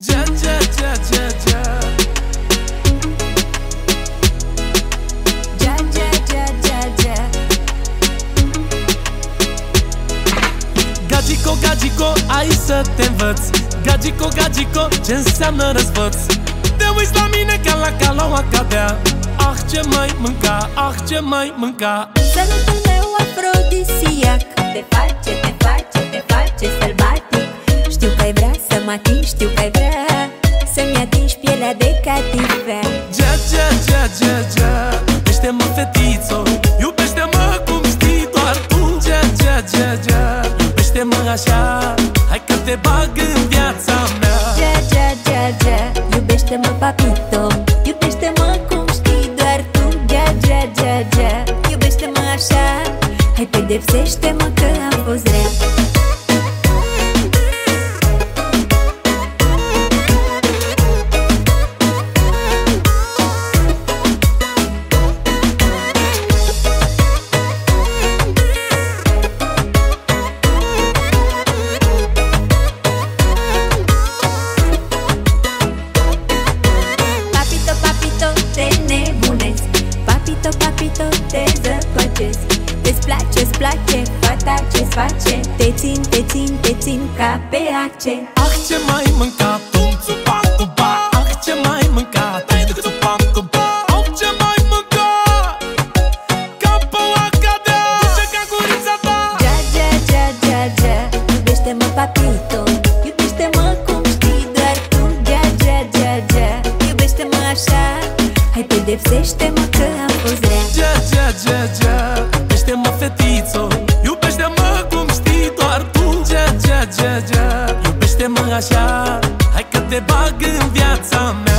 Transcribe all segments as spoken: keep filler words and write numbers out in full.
Gia, gia, gia, gia, gia. Gia, gia, gia, gia, gia. Gagico, gagico, ai să te învăț. Gagico, gagico, ce înseamnă răzvăț. Te uiți la mine ca la calaua cadea. Ah, ce mai mânca, ah, ce mai mânca. Sărutul meu afrodisiac te face, te face, te face sălbatic. Știu că ai vrea să mă atingi, știu că ai vrea să-mi atingi pielea de cativea. Gia, gia, gia, gia, gia. Iubește-mă, fetițo, iubește-mă cum știi doar tu. Gia, gia, gia, gia. Iubește-mă așa, hai că te bag în viața mea. Gia, gia, gia, gia. Iubește-mă, papito, iubește-mă cum știi doar tu. Gia, gia, gia, gia. Iubește-mă așa, hai pedepsește-mă că am fost rea. Papito, te zăpăcesc. Te-ți place, îți place fata ce-ți face. Te țin, te țin, te țin ca pe ace. Ah, ce mai mâncat, tum, țupa, cupa. Ah, ce mai mâncat, ai de țupa, cupa. Ah, ce mai mâncat, ca păua cadea. Duce ca gurița ta. Gia, gia, gia, gia, gia. Iubește-mă, papito, iubește-mă cum știi doar tu. Gia, gia, gia, gia. Iubește-mă așa, hai pedepsește-mă că am fost rea. Gia, gia, gia, gia. Iubește-mă, fetițo, iubește-mă cum știi doar tu. Gia, gia, gia, gia. Iubește-mă așa, hai că te bag în viața mea.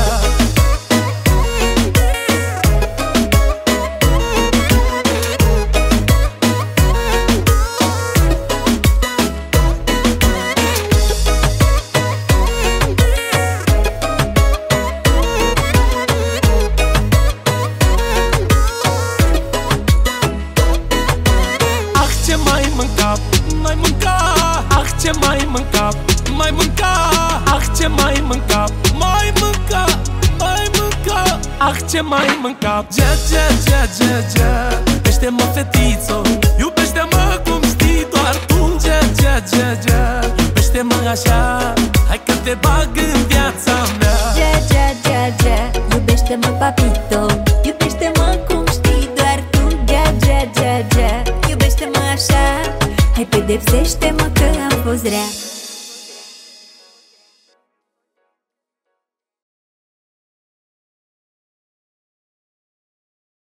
Ce mai mânca, mai mânca. Ah, ce mai mânca, mai mânca. Ah, ce mai mânca, mai mânca, mai mânca. Ah, ce mai mânca. Gia, gia, gia, gia, gia. Iubește-mă, fetițo, iubește-mă cum știi doar tu. Gia, gia, gia, gia. Iubește-mă așa, hai că te bag în viața mea. Gia, gia, gia, gia. Iubește-mă, papito, iubește-mă cum știi doar tu. Gia, gia, gia, gia. Iubește-mă așa, hai pedepsește-mă că am fost rea.